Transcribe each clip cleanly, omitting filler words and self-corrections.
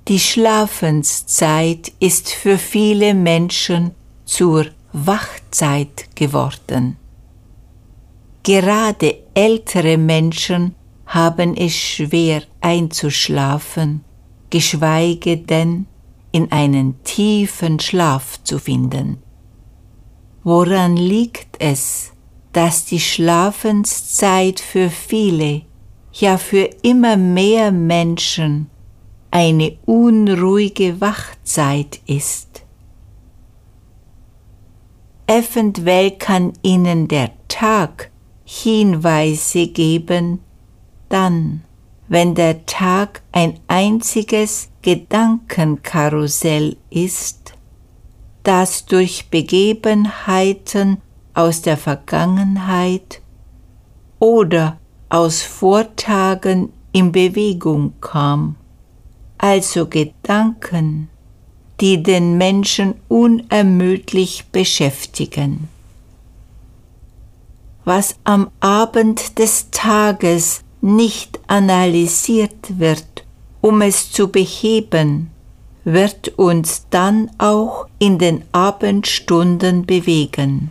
Die Schlafenszeit ist für viele Menschen zur Wachzeit geworden. Gerade ältere Menschen haben es schwer einzuschlafen, geschweige denn in einen tiefen Schlaf zu finden. Woran liegt es, dass die Schlafenszeit für viele, ja für immer mehr Menschen, eine unruhige Wachzeit ist? Eventuell kann Ihnen der Tag Hinweise geben, dann, wenn der Tag ein einziges Gedankenkarussell ist, das durch Begebenheiten aus der Vergangenheit oder aus Vortagen in Bewegung kam, also Gedanken, die den Menschen unermüdlich beschäftigen. Was am Abend des Tages nicht analysiert wird, um es zu beheben, wird uns dann auch in den Abendstunden bewegen.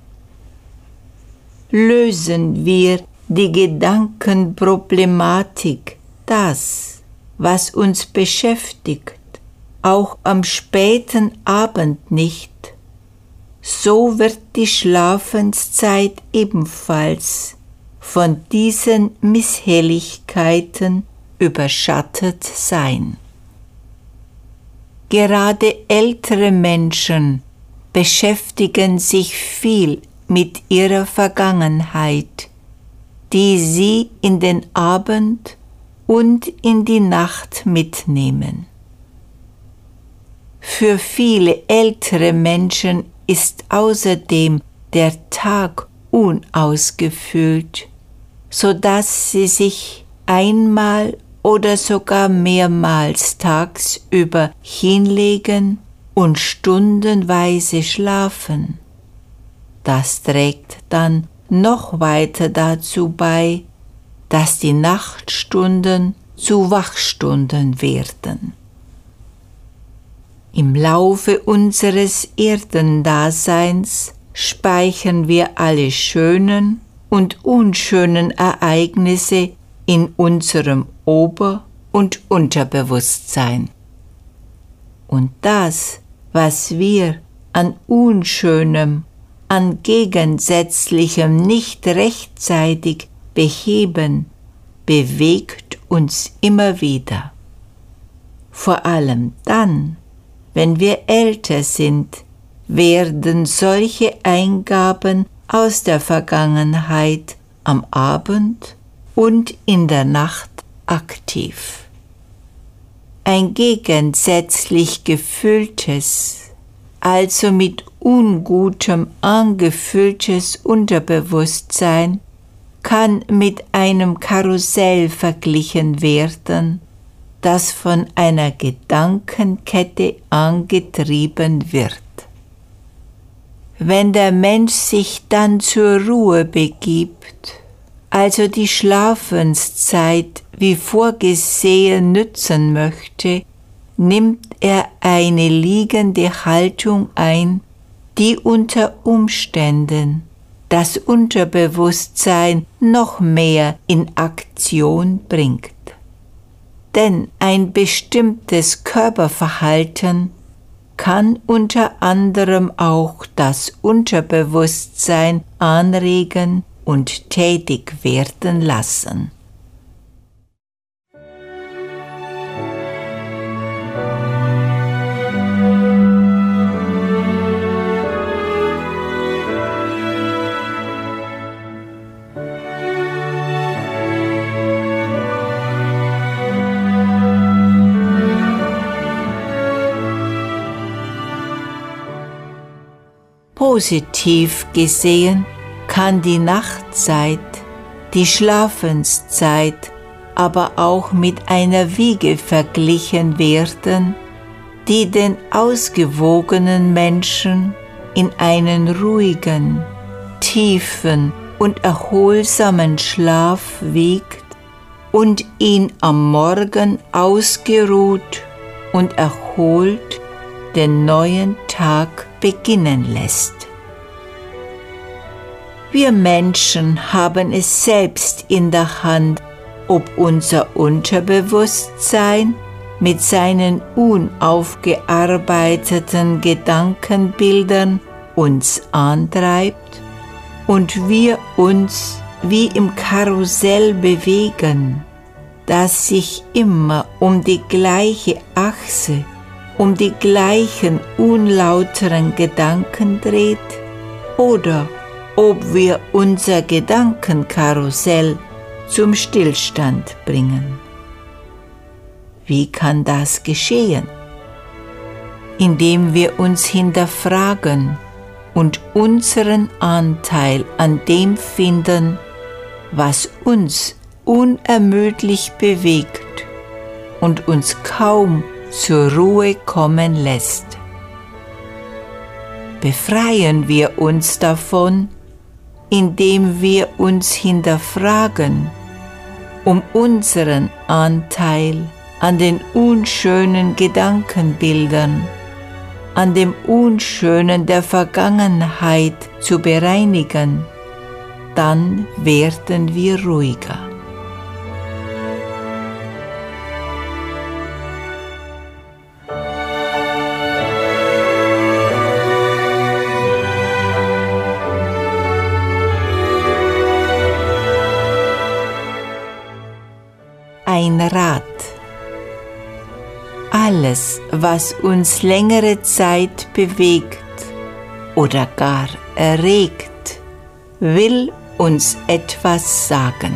Lösen wir die Gedankenproblematik, das, was uns beschäftigt, auch am späten Abend nicht, so wird die Schlafenszeit ebenfalls von diesen Misshelligkeiten überschattet sein. Gerade ältere Menschen beschäftigen sich viel mit ihrer Vergangenheit, die sie in den Abend und in die Nacht mitnehmen. Für viele ältere Menschen ist außerdem der Tag unausgefüllt, sodass sie sich einmal oder sogar mehrmals tagsüber hinlegen und stundenweise schlafen. Das trägt dann noch weiter dazu bei, dass die Nachtstunden zu Wachstunden werden. Im Laufe unseres Erdendaseins speichern wir alle schönen und unschönen Ereignisse in unserem Ober- und Unterbewusstsein. Und das, was wir an Unschönem, an Gegensätzlichem nicht rechtzeitig beheben, bewegt uns immer wieder. Vor allem dann, wenn wir älter sind, werden solche Eingaben aus der Vergangenheit am Abend und in der Nacht aktiv. Ein gegensätzlich gefülltes, also mit Ungutem angefülltes Unterbewusstsein kann mit einem Karussell verglichen werden, das von einer Gedankenkette angetrieben wird. Wenn der Mensch sich dann zur Ruhe begibt, also die Schlafenszeit wie vorgesehen nützen möchte, nimmt er eine liegende Haltung ein, die unter Umständen das Unterbewusstsein noch mehr in Aktion bringt. Denn ein bestimmtes Körperverhalten kann unter anderem auch das Unterbewusstsein anregen und tätig werden lassen. Positiv gesehen kann die Nachtzeit, die Schlafenszeit, aber auch mit einer Wiege verglichen werden, die den ausgewogenen Menschen in einen ruhigen, tiefen und erholsamen Schlaf wiegt und ihn am Morgen ausgeruht und erholt den neuen Tag beginnen lässt. Wir Menschen haben es selbst in der Hand, ob unser Unterbewusstsein mit seinen unaufgearbeiteten Gedankenbildern uns antreibt und wir uns wie im Karussell bewegen, das sich immer um die gleiche Achse, um die gleichen unlauteren Gedanken dreht, oder ob wir unser Gedankenkarussell zum Stillstand bringen. Wie kann das geschehen? Indem wir uns hinterfragen und unseren Anteil an dem finden, was uns unermüdlich bewegt und uns kaum zur Ruhe kommen lässt. Befreien wir uns davon, indem wir uns hinterfragen, um unseren Anteil an den unschönen Gedankenbildern, an dem Unschönen der Vergangenheit zu bereinigen, dann werden wir ruhiger. Ein Rat. Alles, was uns längere Zeit bewegt oder gar erregt, will uns etwas sagen.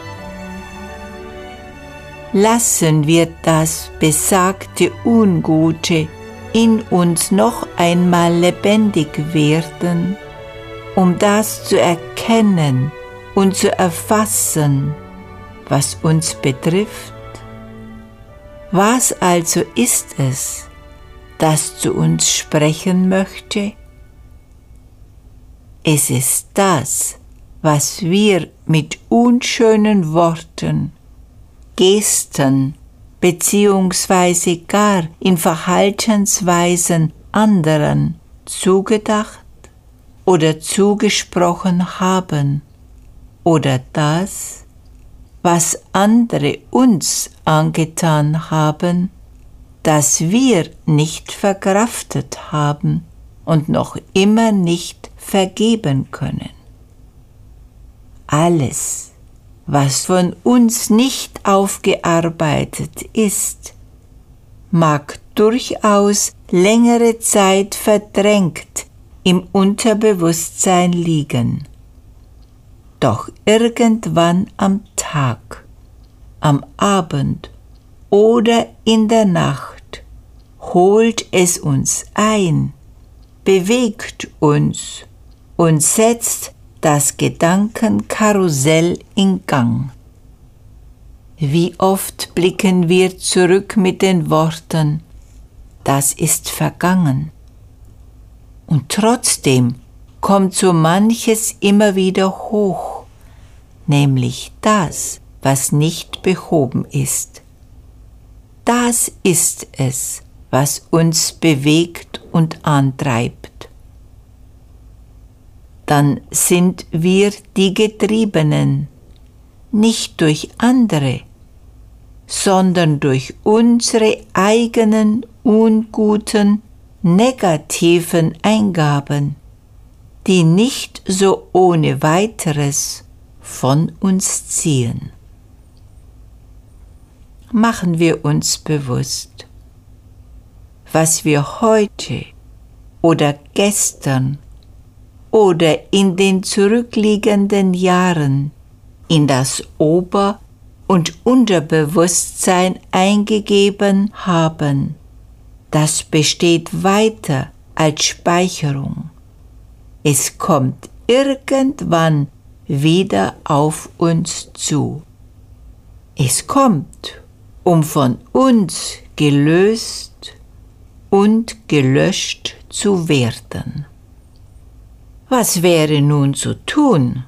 Lassen wir das besagte Ungute in uns noch einmal lebendig werden, um das zu erkennen und zu erfassen, was uns betrifft. Was also ist es, das zu uns sprechen möchte? Es ist das, was wir mit unschönen Worten, Gesten beziehungsweise gar in Verhaltensweisen anderen zugedacht oder zugesprochen haben, oder das, was andere uns angetan haben, das wir nicht verkraftet haben und noch immer nicht vergeben können. Alles, was von uns nicht aufgearbeitet ist, mag durchaus längere Zeit verdrängt im Unterbewusstsein liegen. Doch irgendwann am Tag, am Abend oder in der Nacht holt es uns ein, bewegt uns und setzt das Gedankenkarussell in Gang. Wie oft blicken wir zurück mit den Worten, das ist vergangen. Und trotzdem kommt so manches immer wieder hoch, nämlich das, was nicht behoben ist. Das ist es, was uns bewegt und antreibt. Dann sind wir die Getriebenen, nicht durch andere, sondern durch unsere eigenen unguten, negativen Eingaben, die nicht so ohne weiteres von uns ziehen. Machen wir uns bewusst, was wir heute oder gestern oder in den zurückliegenden Jahren in das Ober- und Unterbewusstsein eingegeben haben, das besteht weiter als Speicherung. Es kommt irgendwann wieder auf uns zu. Es kommt, um von uns gelöst und gelöscht zu werden. Was wäre nun zu tun?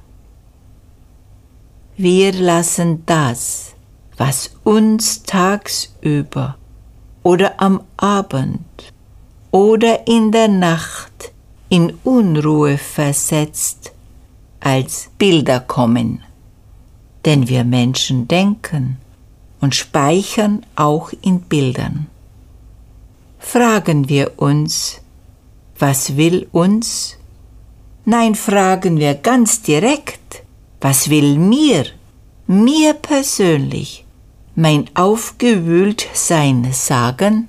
Wir lassen das, was uns tagsüber oder am Abend oder in der Nacht in Unruhe versetzt, als Bilder kommen. Denn wir Menschen denken und speichern auch in Bildern. Fragen wir uns, was will uns? Nein, fragen wir ganz direkt, was will mir persönlich, mein Aufgewühltsein sagen?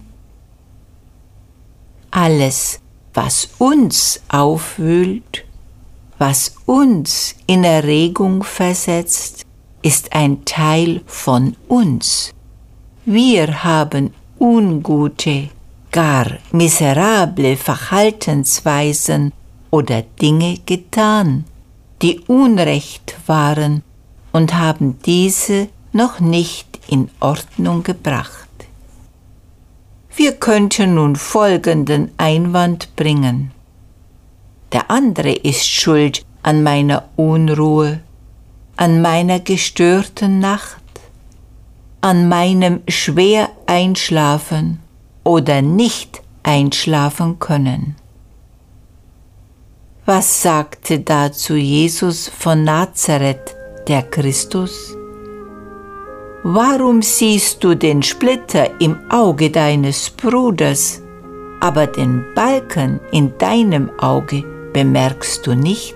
Alles, was uns aufwühlt, was uns in Erregung versetzt, ist ein Teil von uns. Wir haben ungute, gar miserable Verhaltensweisen oder Dinge getan, die Unrecht waren und haben diese noch nicht in Ordnung gebracht. Wir könnten nun folgenden Einwand bringen. Der andere ist schuld an meiner Unruhe, an meiner gestörten Nacht, an meinem schwer einschlafen oder nicht einschlafen können. Was sagte dazu Jesus von Nazareth, der Christus? Warum siehst du den Splitter im Auge deines Bruders, aber den Balken in deinem Auge bemerkst du nicht?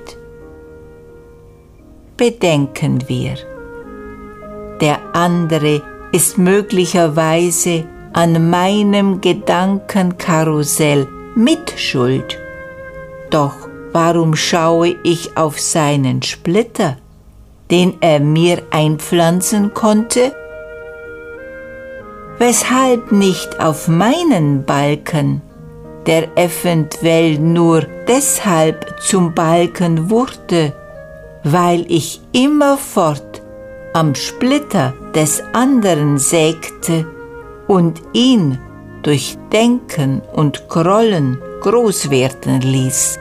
Bedenken wir, der andere ist möglicherweise an meinem Gedankenkarussell mitschuld. Doch warum schaue ich auf seinen Splitter, den er mir einpflanzen konnte? Weshalb nicht auf meinen Balken, der eventuell nur deshalb zum Balken wurde, weil ich immerfort am Splitter des anderen sägte und ihn durch Denken und Grollen groß werden ließ.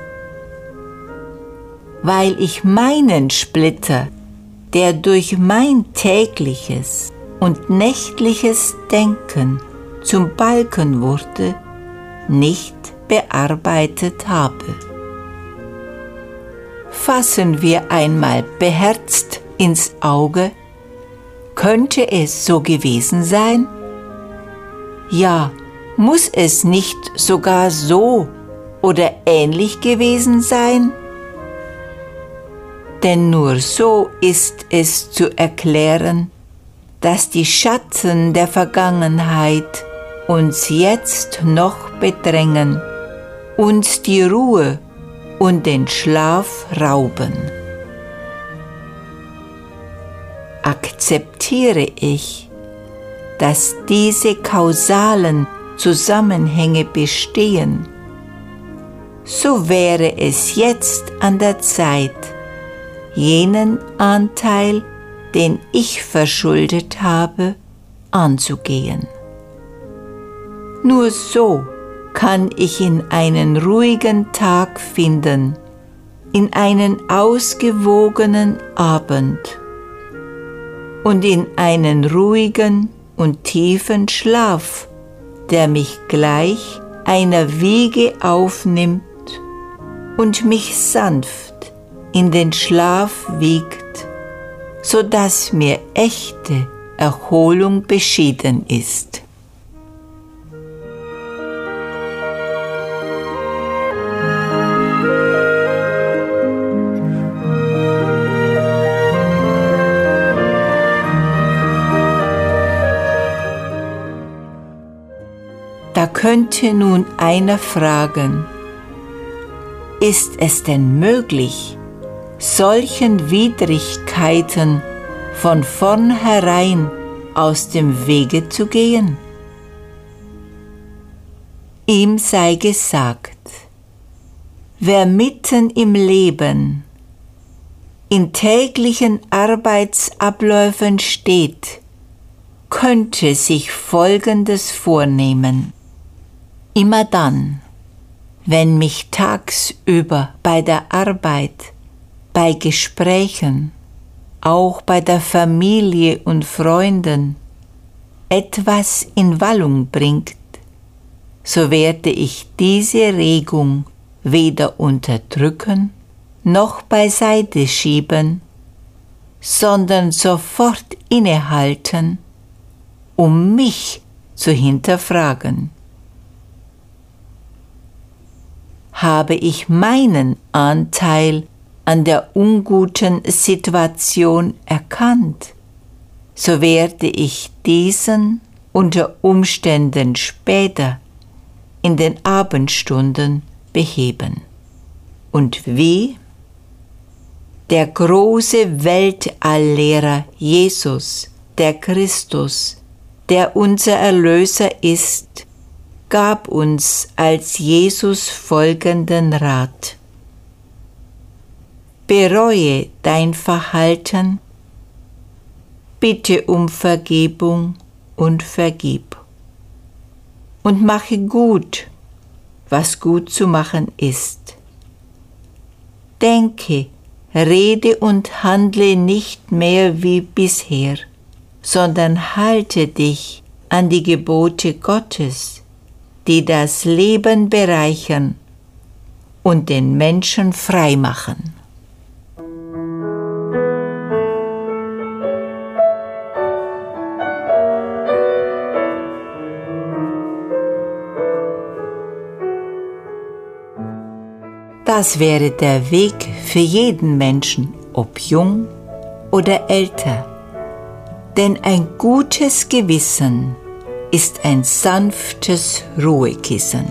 Weil ich meinen Splitter, der durch mein tägliches und nächtliches Denken zum Balken wurde, nicht bearbeitet habe. Fassen wir einmal beherzt ins Auge, könnte es so gewesen sein? Ja, muss es nicht sogar so oder ähnlich gewesen sein? Denn nur so ist es zu erklären, dass die Schatten der Vergangenheit uns jetzt noch bedrängen, uns die Ruhe und den Schlaf rauben. Akzeptiere ich, dass diese kausalen Zusammenhänge bestehen, so wäre es jetzt an der Zeit, jenen Anteil, den ich verschuldet habe, anzugehen. Nur so kann ich in einen ruhigen Tag finden, in einen ausgewogenen Abend und in einen ruhigen und tiefen Schlaf, der mich gleich einer Wiege aufnimmt und mich sanft in den Schlaf wiegt, so dass mir echte Erholung beschieden ist. Da könnte nun einer fragen, ist es denn möglich, solchen Widrigkeiten von vornherein aus dem Wege zu gehen? Ihm sei gesagt, wer mitten im Leben, in täglichen Arbeitsabläufen steht, könnte sich Folgendes vornehmen. Immer dann, wenn mich tagsüber bei der Arbeit, bei Gesprächen, auch bei der Familie und Freunden etwas in Wallung bringt, so werde ich diese Regung weder unterdrücken noch beiseite schieben, sondern sofort innehalten, um mich zu hinterfragen. Habe ich meinen Anteil an der unguten Situation erkannt, so werde ich diesen unter Umständen später in den Abendstunden beheben. Und wie? Der große Weltalllehrer Jesus, der Christus, der unser Erlöser ist, gab uns als Jesus folgenden Rat: Bereue dein Verhalten, bitte um Vergebung und vergib. Und mache gut, was gut zu machen ist. Denke, rede und handle nicht mehr wie bisher, sondern halte dich an die Gebote Gottes, die das Leben bereichern und den Menschen frei machen. Das wäre der Weg für jeden Menschen, ob jung oder älter. Denn ein gutes Gewissen ist ein sanftes Ruhekissen.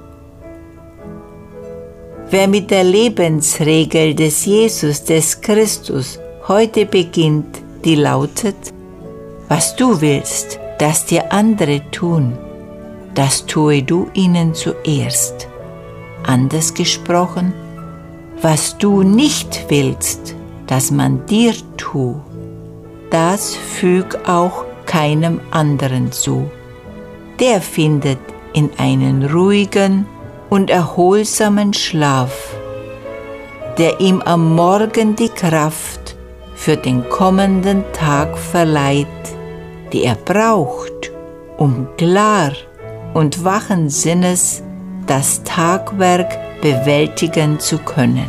Wer mit der Lebensregel des Jesus, des Christus, heute beginnt, die lautet: Was du willst, dass dir andere tun, das tue du ihnen zuerst. Anders gesprochen, was du nicht willst, dass man dir tue, das füg auch keinem anderen zu. Der findet in einen ruhigen und erholsamen Schlaf, der ihm am Morgen die Kraft für den kommenden Tag verleiht, die er braucht, um klar und wachen Sinnes das Tagwerk bewältigen zu können.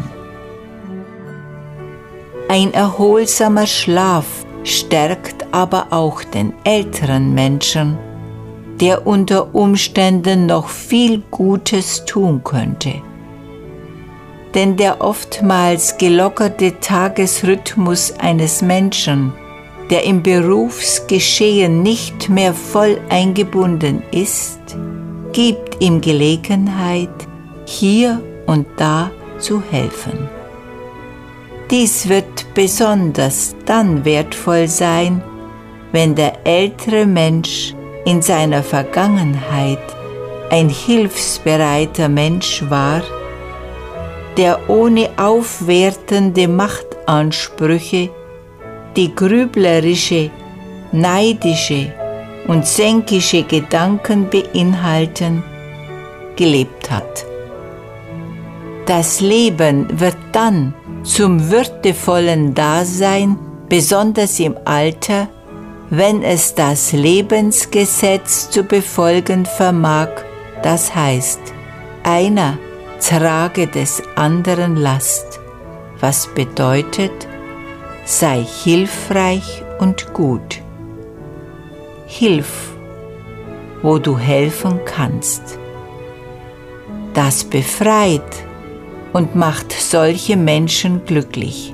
Ein erholsamer Schlaf stärkt aber auch den älteren Menschen, der unter Umständen noch viel Gutes tun könnte. Denn der oftmals gelockerte Tagesrhythmus eines Menschen, der im Berufsgeschehen nicht mehr voll eingebunden ist, gibt ihm Gelegenheit, hier und da zu helfen. Dies wird besonders dann wertvoll sein, wenn der ältere Mensch in seiner Vergangenheit ein hilfsbereiter Mensch war, der ohne aufwertende Machtansprüche, die grüblerische, neidische und sänkische Gedanken beinhalten, gelebt hat. Das Leben wird dann zum würdevollen Dasein, besonders im Alter, wenn es das Lebensgesetz zu befolgen vermag, das heißt, einer trage des anderen Last, was bedeutet, sei hilfreich und gut. Hilf, wo du helfen kannst. Das befreit und macht solche Menschen glücklich.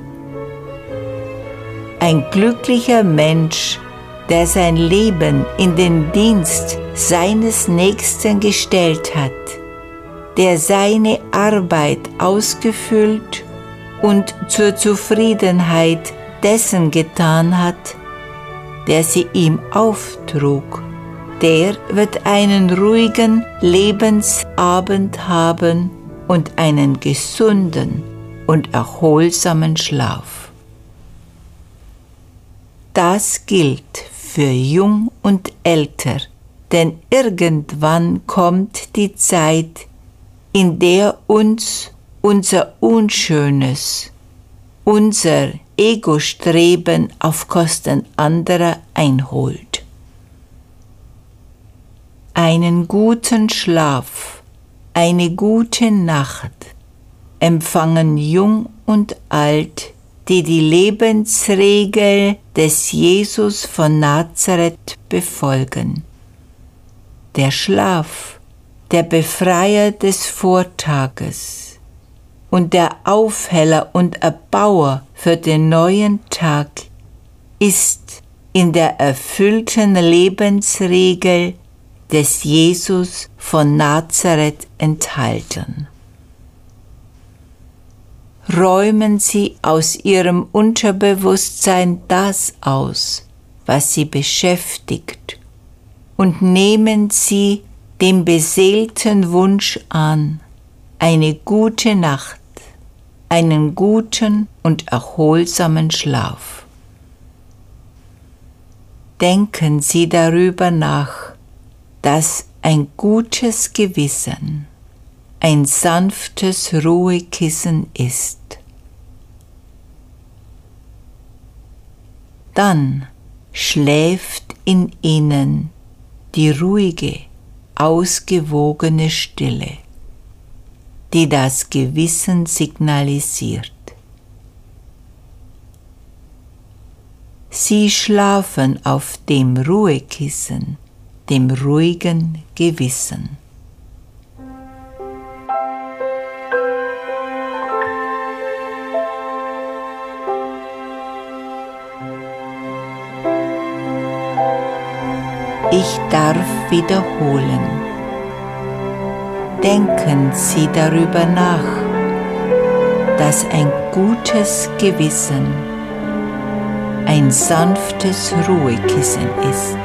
Ein glücklicher Mensch, der sein Leben in den Dienst seines Nächsten gestellt hat, der seine Arbeit ausgefüllt und zur Zufriedenheit dessen getan hat, der sie ihm auftrug, der wird einen ruhigen Lebensabend haben und einen gesunden und erholsamen Schlaf. Das gilt für Jung und Älter, denn irgendwann kommt die Zeit, in der uns unser Unschönes, unser Ego-Streben auf Kosten anderer einholt. einen guten Schlaf, eine gute Nacht empfangen jung und alt, die die Lebensregel des Jesus von Nazareth befolgen. Der Schlaf, der Befreier des Vortages und der Aufheller und Erbauer für den neuen Tag, ist in der erfüllten Lebensregel des Jesus von Nazareth enthalten. Räumen Sie aus Ihrem Unterbewusstsein das aus, was Sie beschäftigt, und nehmen Sie den beseelten Wunsch an, eine gute Nacht, einen guten und erholsamen Schlaf. Denken Sie darüber nach, dass ein gutes Gewissen ein sanftes Ruhekissen ist. Dann schläft in Ihnen die ruhige, ausgewogene Stille, die das Gewissen signalisiert. Sie schlafen auf dem Ruhekissen, dem ruhigen Gewissen. Ich darf wiederholen. Denken Sie darüber nach, dass ein gutes Gewissen ein sanftes Ruhekissen ist.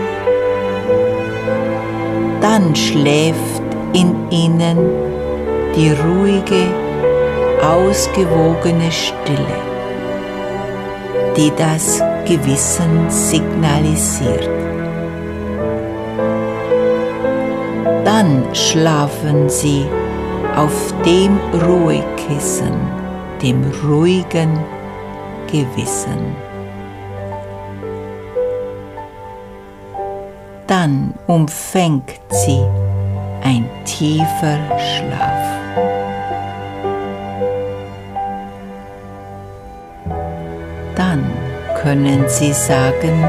Dann schläft in Ihnen die ruhige, ausgewogene Stille, die das Gewissen signalisiert. Dann schlafen Sie auf dem Ruhekissen, dem ruhigen Gewissen. Dann umfängt Sie ein tiefer Schlaf. Dann können Sie sagen,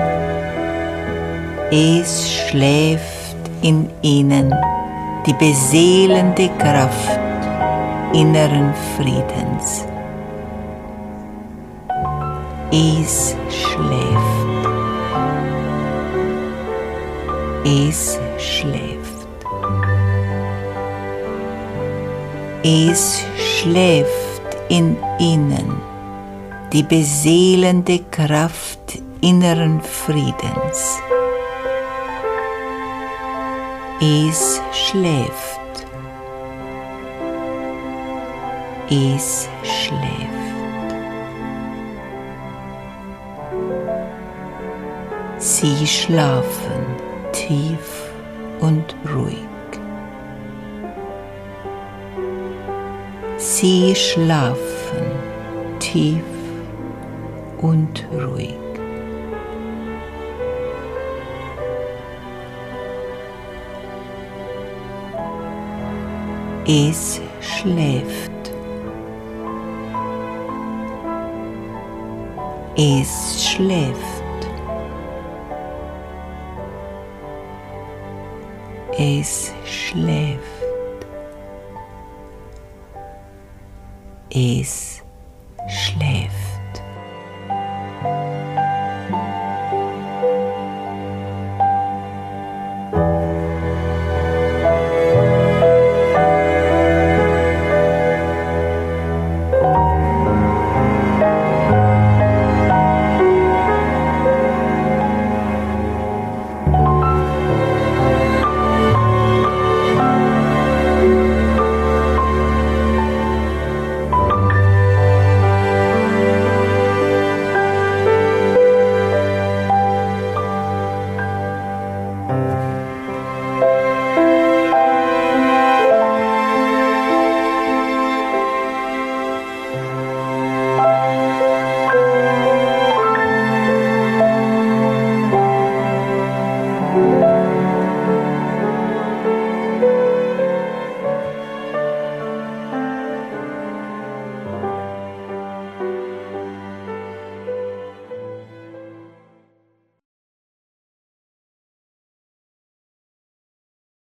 es schläft in Ihnen die beseelende Kraft inneren Friedens. Es schläft. Es schläft. Es schläft in Ihnen die beseelende Kraft inneren Friedens. Es schläft. Es schläft. Sie schlafen tief und ruhig. Sie schlafen tief und ruhig. Es schläft. Es schläft. Es schläft. Es